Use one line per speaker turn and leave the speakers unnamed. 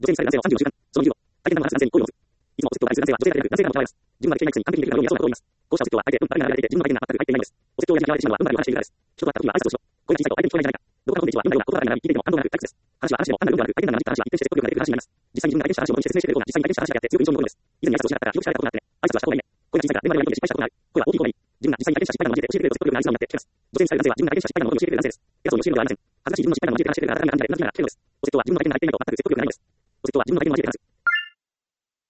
女性にされる男性の34時間、その理由を、体験談の話男性に好意を持つ。いつもお説教がある男性は女性である男性からも捉えます。自分ができていないくせに完璧にできるように装うことを言います。こうしたお説教は相手へ運がありながられていて、自分の体験が全く入っていないのです。お説教をやりに嫌われてしまうのは運がある話しているからです。人と会った時は挨拶をしろ。声が小さいと相手に聞こえないんじゃないか。どこかの本で一は運がようなことがあるなら聞いていても反動がなく退屈です。話は話でも案が運ではなく、相手の話した話は一定して説得力が出る話になります。実際に自分が体験した話を元に説明してくれる方が実際に体験した話であって強く印象に残るのです。以前に挨拶をしなかったら記録されたことがあってね。挨拶はした方がいいね。声が小さいから電話では失敗したことがある。声は大きい方がいい。自分が実際に体験した失敗談を交えて教えてくれると説得力がありそうになってきます。女性にされる男性は自分が体験した失敗談のことを教えてくれる男性です。偉そうに教えるのではありません。恥ずかしい自分の失敗談を交えて話してくれるから改めて話してくれるのです。お説教は自分の体験がないかを全く説得力がないのです。お説教は自分の体験を交えて話す。